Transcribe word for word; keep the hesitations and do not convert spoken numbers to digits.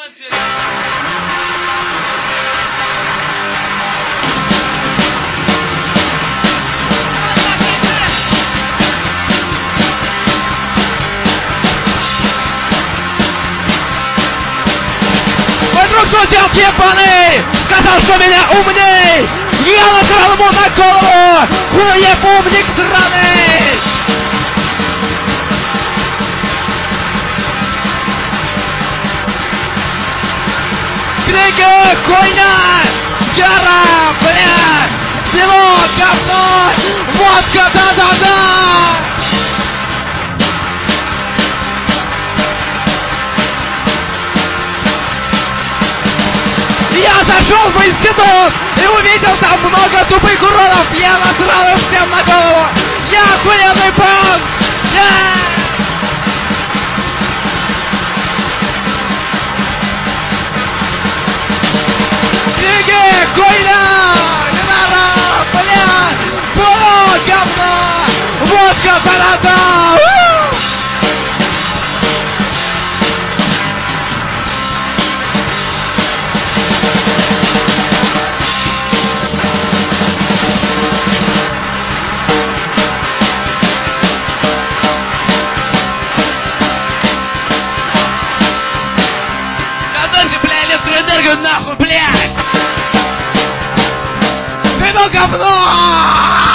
Мой друг сутел ебаный сказал, что меня умней. Я нажал ему на голову. Хуев умник сраный. Книга хуйня. Яра, блядь. Всего говно. Водка, да-да-да. Я зашел в институт и увидел там много тупых уродов. Я насрал им всем на голову. Я охуенный пан. Я... Книги, хуйня, не надо, блядь, было говно, водка, да-да-да. Энергию нахуй, блядь! Ты ну говно!